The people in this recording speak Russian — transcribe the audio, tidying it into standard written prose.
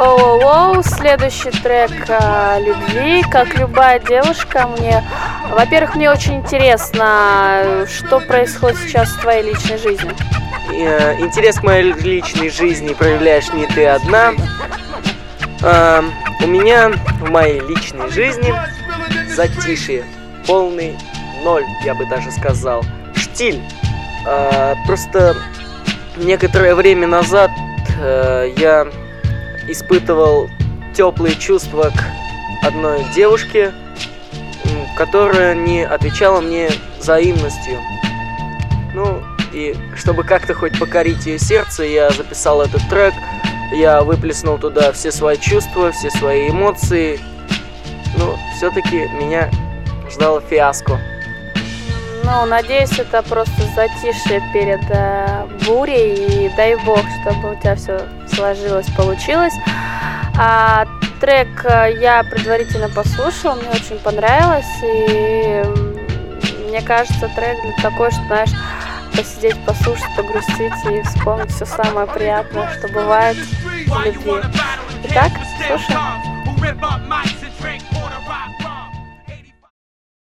Оу, следующий трек о любви. Как любая девушка, во-первых, мне очень интересно, что происходит сейчас в твоей личной жизни. Интерес к моей личной жизни проявляешь не ты одна. У меня в моей личной жизни затишье, полный ноль, я бы даже сказал. Штиль. Просто некоторое время назад я испытывал теплые чувства к одной девушке, которая не отвечала мне взаимностью. И чтобы как-то хоть покорить ее сердце, я записал этот трек. Я выплеснул туда все свои чувства, все свои эмоции. Все-таки меня ждало фиаско. Надеюсь, это просто затишье перед бурей. И дай бог, чтобы у тебя все сложилось, получилось. Трек я предварительно послушала, мне очень понравилось. И мне кажется, трек для такой, что, знаешь, посидеть, послушать, погрустить и вспомнить все самое приятное, что бывает в любви. Итак, слушаем.